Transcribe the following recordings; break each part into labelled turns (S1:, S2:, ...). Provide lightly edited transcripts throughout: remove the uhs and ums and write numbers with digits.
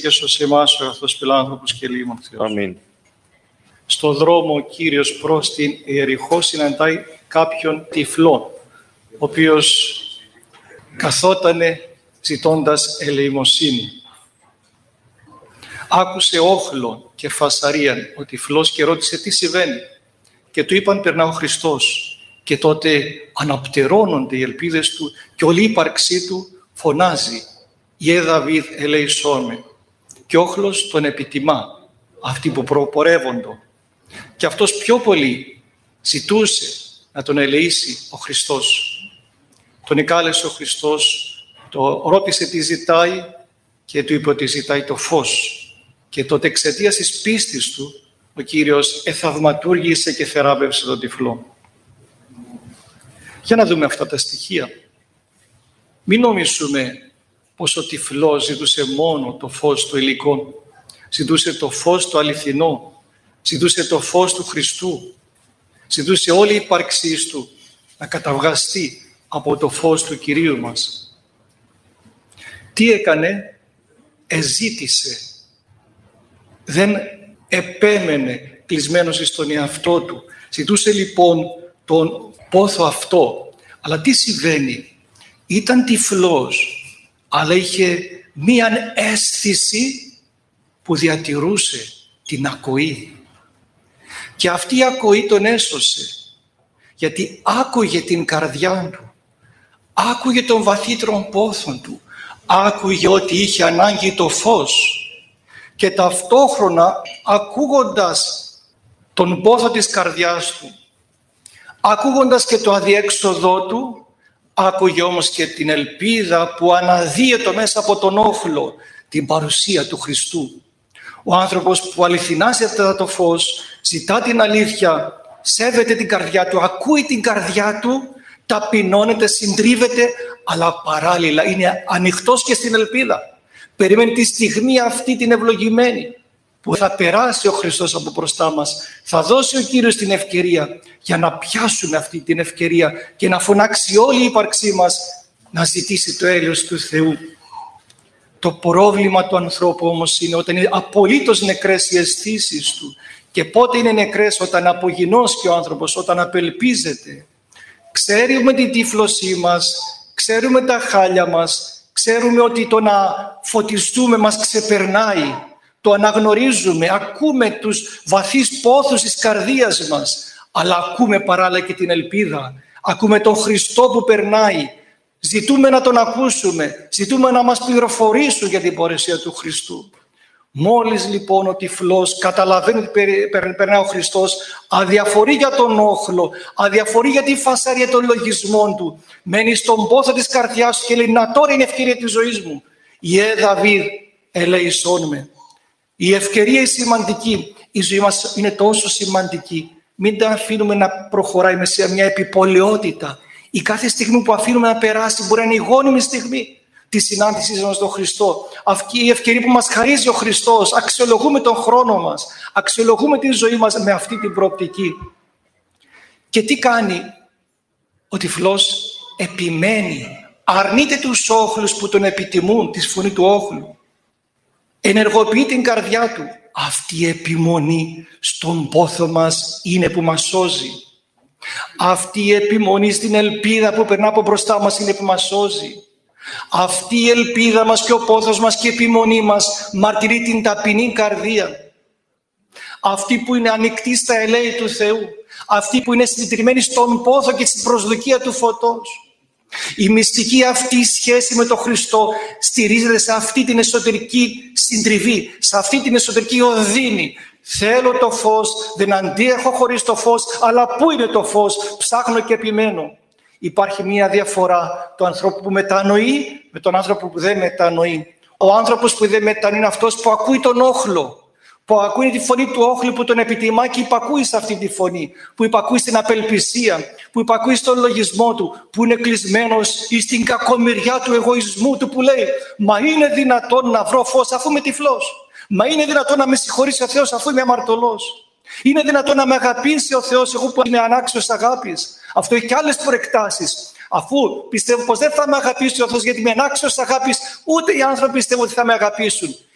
S1: και σωσέ εμάς ο αγαθός φιλάνθρωπος και ελεήμων Θεός.
S2: Αμήν.
S1: Στο δρόμο ο Κύριος προς την Ιεριχώ συναντάει κάποιον τυφλό, ο οποίος καθότανε ζητώντας ελεημοσύνη. Άκουσε όχλον και φασαρίαν ο τυφλός και ρώτησε τι συμβαίνει. Και του είπαν περνά ο Χριστός. Και τότε αναπτερώνονται οι ελπίδες του και όλη η ύπαρξή του φωνάζει «Ιε Δαβίδ ελέησόν με». Και ο όχλος τον επιτιμά, αυτοί που προπορεύοντο. Και αυτός πιο πολύ ζητούσε να τον ελεήσει ο Χριστός. Τον εκάλεσε ο Χριστός, το ρώτησε τι ζητάει και του είπε ότι ζητάει το φως. Και τότε εξαιτίας της πίστης του ο Κύριος εθαυματούργησε και θεράπευσε τον τυφλό. Για να δούμε αυτά τα στοιχεία. Μην νομίζουμε πως ο τυφλός ζητούσε μόνο το φως του υλικό. Ζητούσε το φως το αληθινό. Ζητούσε το φως του Χριστού. Ζητούσε όλη η ύπαρξή του να καταβγαστεί από το φως του Κυρίου μας. Τι έκανε? Εζήτησε. Δεν επέμενε κλεισμένος στον εαυτό του. Ζητούσε λοιπόν τον πόθο αυτό. Αλλά τι συμβαίνει? Ήταν τυφλός, αλλά είχε μία αίσθηση που διατηρούσε την ακοή. Και αυτή η ακοή τον έσωσε. Γιατί άκουγε την καρδιά του. Άκουγε τον βαθύτερο πόθο του. Άκουγε ότι είχε ανάγκη το φως. Και ταυτόχρονα ακούγοντας τον πόθο της καρδιάς του, ακούγοντας και το αδιέξοδό του, άκουγε όμως και την ελπίδα που αναδύεται μέσα από τον όχλο, την παρουσία του Χριστού. Ο άνθρωπος που αληθινά ζητά το φως, ζητά την αλήθεια, σέβεται την καρδιά του, ακούει την καρδιά του, ταπεινώνεται, συντρίβεται, αλλά παράλληλα είναι ανοιχτός και στην ελπίδα. Περιμένει τη στιγμή αυτή την ευλογημένη που θα περάσει ο Χριστός από μπροστά μας. Θα δώσει ο Κύριος την ευκαιρία για να πιάσουμε αυτή την ευκαιρία και να φωνάξει όλη η ύπαρξή μας να ζητήσει το έλεος του Θεού. Το πρόβλημα του ανθρώπου όμως είναι όταν είναι απολύτως νεκρές οι αισθήσεις του. Και πότε είναι νεκρές? Όταν απογινώσει ο άνθρωπος, όταν απελπίζεται. Ξέρουμε την τύφλωσή μας, ξέρουμε τα χάλια μας, ξέρουμε ότι το να φωτιστούμε μας ξεπερνάει. Το αναγνωρίζουμε, ακούμε τους βαθύς πόθους της καρδίας μας, αλλά ακούμε παράλληλα και την ελπίδα. Ακούμε τον Χριστό που περνάει. Ζητούμε να τον ακούσουμε, ζητούμε να μας πληροφορήσουν για την παρουσία του Χριστού. Μόλις λοιπόν ο τυφλός καταλαβαίνει ότι περνάει ο Χριστός, αδιαφορεί για τον όχλο, αδιαφορεί για τη φασαρία των λογισμών του, μένει στον πόθο της καρδιάς του και λέει «Να τώρα είναι η ευκαιρία της ζωής μου. Ιε Δαβίδ ελέησόν με». Η ευκαιρία είναι σημαντική, η ζωή μας είναι τόσο σημαντική. Μην τα αφήνουμε να προχωράει με σε μια επιπολαιότητα. Η κάθε στιγμή που αφήνουμε να περάσει μπορεί να είναι η γόνιμη στιγμή τη συνάντησή μας με τον Χριστό. Αυτή η ευκαιρία που μας χαρίζει ο Χριστός. Αξιολογούμε τον χρόνο μας, αξιολογούμε τη ζωή μας με αυτή την προοπτική. Και τι κάνει? Ο τυφλός επιμένει, αρνείται τους όχλους που τον επιτιμούν, τη φωνή του όχλου. Ενεργοποιεί την καρδιά του. Αυτή η επιμονή στον πόθο μας είναι που μας σώζει. Αυτή η επιμονή στην ελπίδα που περνά από μπροστά μας είναι που μας σώζει. Αυτή η ελπίδα μας και ο πόθος μας και η επιμονή μας μαρτυρεί την ταπεινή καρδία. Αυτή που είναι ανοιχτή στα ελέη του Θεού. Αυτή που είναι συντηρημένη στον πόθο και στην προσδοκία του φωτός. Η μυστική αυτή σχέση με τον Χριστό στηρίζεται σε αυτή την εσωτερική συντριβή, σε αυτή την εσωτερική οδύνη. Θέλω το φως, δεν αντέχω χωρίς το φως, αλλά πού είναι το φως? Ψάχνω και επιμένω. Υπάρχει μία διαφορά του ανθρώπου που μετανοεί με τον άνθρωπο που δεν μετανοεί. Ο άνθρωπος που δεν μετανοεί είναι αυτός που ακούει τον όχλο, που ακούει τη φωνή του όχλου που τον επιτιμά και υπακούει σε αυτή τη φωνή, που υπακούει στην απελπισία, που υπακούει στον λογισμό του, που είναι κλεισμένος στην κακομοιριά του εγωισμού του, που λέει «Μα είναι δυνατόν να βρω φως αφού είμαι τυφλός? Μα είναι δυνατόν να με συγχωρήσει ο Θεός αφού είμαι αμαρτωλός? Είναι δυνατόν να με αγαπήσει ο Θεός εγώ που είμαι ανάξιος αγάπης?» Αυτό έχει και άλλες προεκτάσεις. Αφού πιστεύω πως δεν θα με αγαπήσει ο Θεός γιατί είμαι ανάξιος αγάπης, ούτε οι άνθρωποι πιστεύω ότι θα με αγαπήσουν.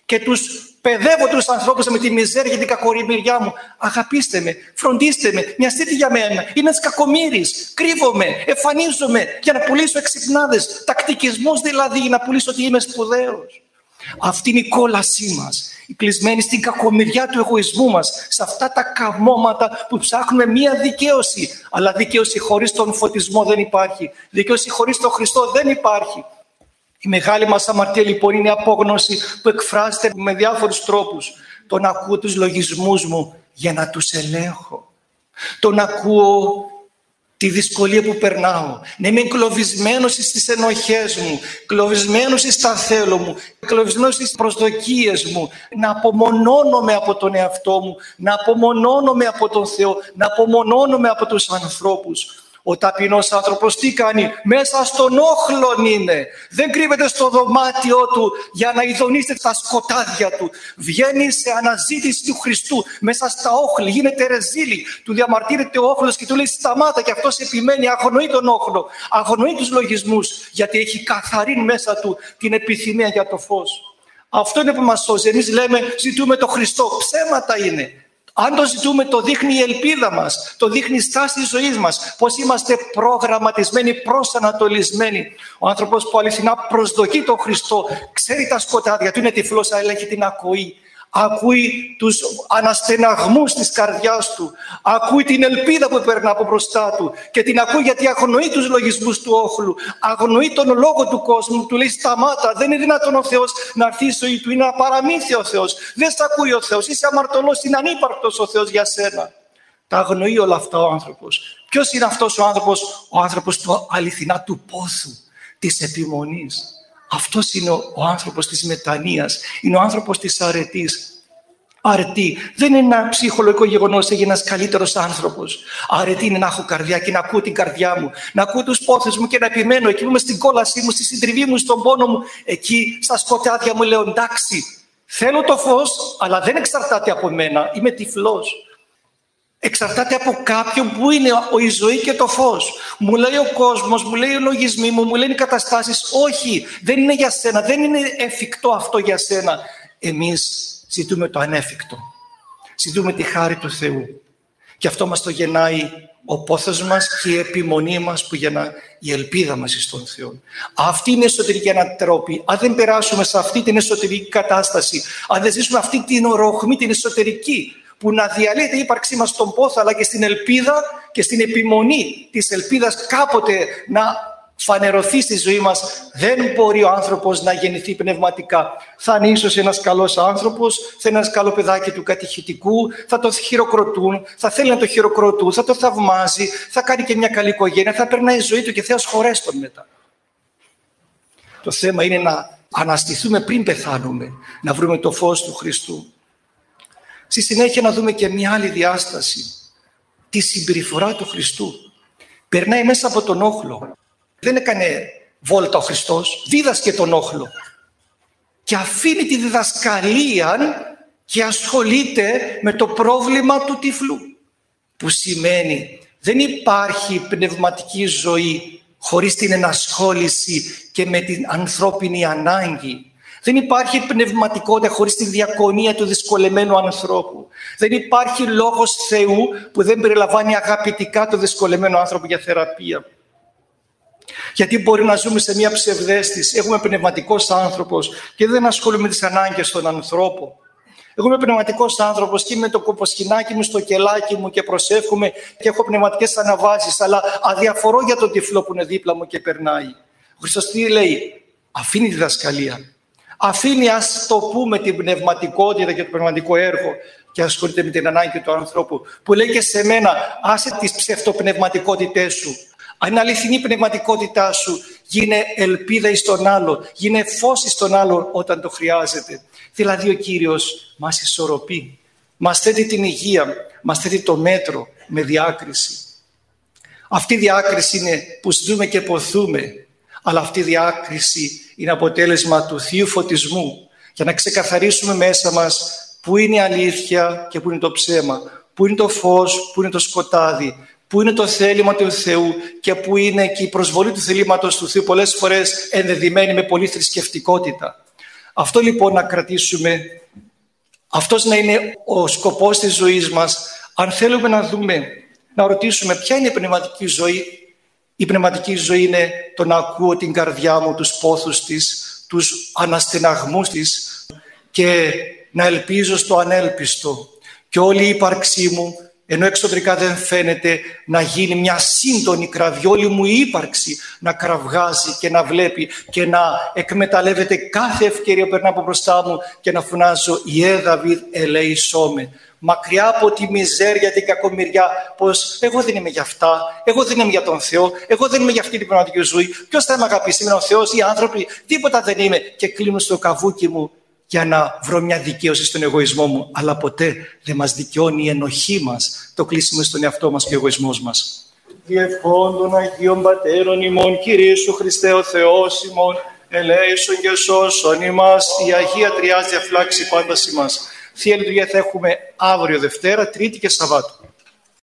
S1: και τους παιδεύω τους ανθρώπους με τη μιζέρια και την κακορημυριά μου. Αγαπήστε με, φροντίστε με, μοιαστείτε για μένα. Είμαι ένας κακομοίρης, κρύβομαι, εμφανίζομαι για να πουλήσω εξυπνάδες, τακτικισμούς δηλαδή, για να πουλήσω ότι είμαι σπουδαίος. Αυτή είναι η κόλασή μας, η κλεισμένη στην κακομοιριά του εγωισμού μας, σε αυτά τα καμώματα που ψάχνουμε μία δικαίωση. Αλλά δικαίωση χωρίς τον φωτισμό δεν υπάρχει. Δικαίωση χωρίς τον Χριστό δεν υπάρχει. Η μεγάλη μας αμαρτία λοιπόν είναι η απόγνωση που εκφράζεται με διάφορους τρόπους. Τον ακούω τους λογισμούς μου για να τους ελέγχω. Τον ακούω τη δυσκολία που περνάω. Να είμαι εγκλωβισμένος στις ενοχές μου, εγκλωβισμένος στα θέλω μου, εγκλωβισμένος στις προσδοκίες μου. Να απομονώνομαι από τον εαυτό μου, να απομονώνομαι από τον Θεό, να απομονώνομαι από τους ανθρώπους. Ο ταπεινός άνθρωπος τι κάνει? Μέσα στον όχλον είναι. Δεν κρύβεται στο δωμάτιό του για να ειδονίσει τα σκοτάδια του. Βγαίνει σε αναζήτηση του Χριστού μέσα στα όχλη. Γίνεται ρεζίλη. Του διαμαρτύρεται ο όχλος και του λέει σταμάτα, και αυτός επιμένει, αγνοεί τον όχλο. Αγνοεί τους λογισμούς, γιατί έχει καθαρή μέσα του την επιθυμία για το φως. Αυτό είναι που μας σώζει. Εμείς λέμε ζητούμε το Χριστό. Ψέματα είναι. Αν το ζητούμε, το δείχνει η ελπίδα μας, το δείχνει η στάση της ζωής μας, πώς είμαστε προγραμματισμένοι, προσανατολισμένοι. Ο άνθρωπος που αληθινά προσδοκεί τον Χριστό, ξέρει τα σκοτάδια του, είναι τυφλός, αλλά έχει την ακοή. Ακούει τους αναστεναγμούς της καρδιάς του, ακούει την ελπίδα που περνά από μπροστά του και την ακούει γιατί αγνοεί τους λογισμούς του όχλου, αγνοεί τον λόγο του κόσμου, του λέει σταμάτα, δεν είναι δυνατόν ο Θεός να έρθει η ζωή του, είναι ένα παραμύθι ο Θεός, δεν σ' ακούει ο Θεός, είσαι αμαρτωλός, είναι ανύπαρκτος ο Θεός για σένα. Τα αγνοεί όλα αυτά ο άνθρωπος. Ποιος είναι αυτός ο άνθρωπος? Ο άνθρωπος του αληθινά του πόθου, της επιμονής. Αυτός είναι ο άνθρωπος της μετανοίας, είναι ο άνθρωπος της αρετής. Αρετή δεν είναι ένα ψυχολογικό γεγονός, έγινε ένας καλύτερος άνθρωπος. Αρετή είναι να έχω καρδιά και να ακούω την καρδιά μου, να ακούω τους πόθους μου και να επιμένω. Εκεί που είμαι στην κόλασή μου, στη συντριβή μου, στον πόνο μου, εκεί στα σκοτάδια μου λέω εντάξει, θέλω το φως, αλλά δεν εξαρτάται από μένα, είμαι τυφλός. Εξαρτάται από κάποιον που είναι η ζωή και το φως. Μου λέει ο κόσμος, μου λέει οι λογισμοί μου, μου λένε οι καταστάσεις. Όχι, δεν είναι για σένα, δεν είναι εφικτό αυτό για σένα. Εμείς ζητούμε το ανέφικτο. Ζητούμε τη χάρη του Θεού. Και αυτό μας το γεννάει ο πόθος μας και η επιμονή μας που γεννά η ελπίδα μας στον Θεό. Αυτή είναι η εσωτερική ανατροπή. Αν δεν περάσουμε σε αυτή την εσωτερική κατάσταση, αν δεν ζήσουμε αυτή την οροχμή, την εσωτερική, που να διαλύεται η ύπαρξή μας στον πόθο, αλλά και στην ελπίδα και στην επιμονή της ελπίδας κάποτε να φανερωθεί στη ζωή μας, δεν μπορεί ο άνθρωπος να γεννηθεί πνευματικά. Θα είναι ίσως ένας καλός άνθρωπος, θα είναι ένας καλό παιδάκι του κατηχητικού, θα το χειροκροτούν, θα θέλει να το χειροκροτούν, θα το θαυμάζει, θα κάνει και μια καλή οικογένεια, θα περνάει η ζωή του και Θεός χωρέστον μετά. Το θέμα είναι να αναστηθούμε πριν πεθάνουμε, να βρούμε το φως του Χριστού. Στη συνέχεια να δούμε και μια άλλη διάσταση, τη συμπεριφορά του Χριστού. Περνάει μέσα από τον όχλο. Δεν έκανε βόλτα ο Χριστός, δίδασκε τον όχλο. Και αφήνει τη διδασκαλία και ασχολείται με το πρόβλημα του τυφλού. Που σημαίνει δεν υπάρχει πνευματική ζωή χωρίς την ενασχόληση και με την ανθρώπινη ανάγκη. Δεν υπάρχει πνευματικότητα χωρίς τη διακονία του δυσκολεμένου ανθρώπου. Δεν υπάρχει λόγος Θεού που δεν περιλαμβάνει αγαπητικά το δυσκολεμένο άνθρωπο για θεραπεία. Γιατί μπορεί να ζούμε σε μια ψευδαίσθηση. Έχουμε πνευματικός άνθρωπος και δεν ασχολούμαι με τις ανάγκες των ανθρώπων. Εγώ είμαι πνευματικός άνθρωπος και είμαι το κοποσχοινάκι μου στο κελάκι μου και προσεύχομαι και έχω πνευματικές αναβάσεις, αλλά αδιαφορώ για τον τυφλό που είναι δίπλα μου και περνάει. Ο Χριστός τι λέει? Αφήνει τη διδασκαλία. Αφήνει, ας το πούμε, την πνευματικότητα και το πνευματικό έργο και ασχολείται με την ανάγκη του ανθρώπου. Που λέει και σε μένα, άσε τις ψευτοπνευματικότητές σου. Αν είναι αληθινή η πνευματικότητά σου, γίνε ελπίδα εις τον άλλο, γίνε φως εις τον άλλο όταν το χρειάζεται. Δηλαδή ο Κύριος μας ισορροπεί, μας θέτει την υγεία, μας θέτει το μέτρο με διάκριση. Αυτή η διάκριση είναι που ζούμε και ποθούμε, αλλά αυτή η διάκριση είναι αποτέλεσμα του Θείου φωτισμού για να ξεκαθαρίσουμε μέσα μας πού είναι η αλήθεια και πού είναι το ψέμα, πού είναι το φως, πού είναι το σκοτάδι, πού είναι το θέλημα του Θεού και πού είναι και η προσβολή του θελήματος του Θεού, πολλές φορές ενδεδειμένη με πολλή θρησκευτικότητα. Αυτό λοιπόν να κρατήσουμε, αυτός να είναι ο σκοπός της ζωής μας. Αν θέλουμε να δούμε, να ρωτήσουμε ποια είναι η πνευματική ζωή. Η πνευματική ζωή είναι το να ακούω την καρδιά μου, τους πόθους της, τους αναστεναγμούς της και να ελπίζω στο ανέλπιστο. Και όλη η ύπαρξή μου, ενώ εξωτερικά δεν φαίνεται, να γίνει μια σύντονη κραυγή, όλη μου η ύπαρξη να κραυγάζει και να βλέπει και να εκμεταλλεύεται κάθε ευκαιρία που περνά από μπροστά μου και να φωνάζω «Ιε Δαβίδ ελέησόμε». Μακριά από τη μιζέρια, την κακομοιριά, πως εγώ δεν είμαι για αυτά, εγώ δεν είμαι για τον Θεό, εγώ δεν είμαι για αυτή την πνευματική ζωή. Ποιος θα με αγαπήσει, είναι ο Θεός, οι άνθρωποι, τίποτα δεν είμαι. Και κλείνω στο καβούκι μου για να βρω μια δικαίωση στον εγωισμό μου. Αλλά ποτέ δεν μας δικαιώνει η ενοχή μας, το κλείσιμο στον εαυτό μας και ο εγωισμός μας. Διευχών των Αγίων Πατέρων ημών, Κύριε Ιησού Χριστέ ο Θεός ημών, ελέησον και σώσον ημάς, η Αγία Τριάς διαφυλάξει πάντα ημάς. Θεία Λειτουργία θα έχουμε αύριο Δευτέρα, Τρίτη και Σαββάτου.